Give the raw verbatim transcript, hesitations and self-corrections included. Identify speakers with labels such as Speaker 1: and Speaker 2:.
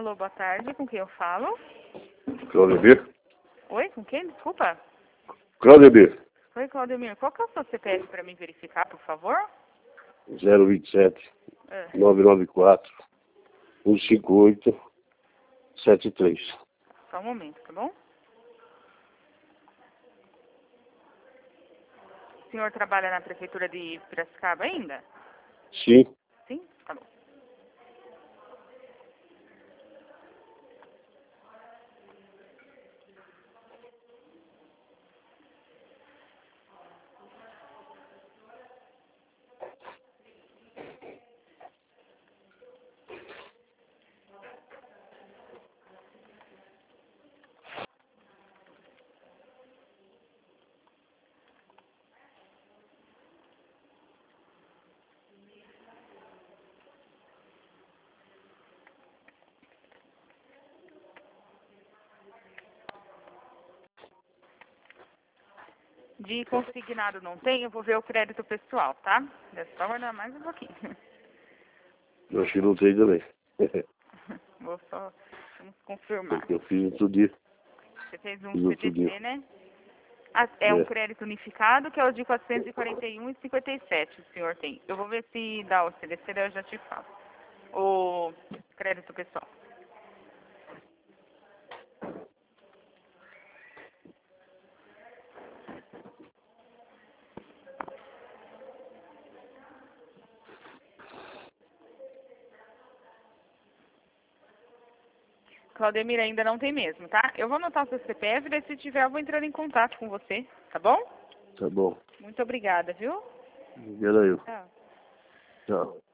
Speaker 1: Alô, boa tarde. Com quem eu falo?
Speaker 2: Claudemir?
Speaker 1: Oi, com quem? Desculpa.
Speaker 2: Claudemir.
Speaker 1: Oi, Claudemir. Qual que é o seu C P F para me verificar, por favor?
Speaker 2: zero vinte e sete,
Speaker 1: É.
Speaker 2: nove nove quatro, um cinco oito, sete três.
Speaker 1: Só um momento, tá bom? O senhor trabalha na prefeitura de Piracicaba ainda?
Speaker 2: Sim.
Speaker 1: Sim? Tá bom. De consignado não tem, eu vou ver o crédito pessoal, tá? É só aguardar mais um pouquinho.
Speaker 2: Eu acho que não tem também.
Speaker 1: Vou só vamos confirmar.
Speaker 2: Porque eu fiz outro dia.
Speaker 1: Você fez um
Speaker 2: Fiz
Speaker 1: C
Speaker 2: outro
Speaker 1: T C,
Speaker 2: dia.
Speaker 1: né? Ah, é um
Speaker 2: É.
Speaker 1: crédito unificado, que é o de quatrocentos e quarenta e um e cinquenta e sete o senhor tem. Eu vou ver se dá o C D C, daí eu já te falo. O crédito pessoal. Claudemir ainda não tem mesmo, tá? Eu vou anotar o seu C P F, daí se tiver eu vou entrar em contato com você, tá bom?
Speaker 2: Tá bom.
Speaker 1: Muito obrigada, viu?
Speaker 2: Obrigado aí.
Speaker 1: Tchau.
Speaker 2: Tchau.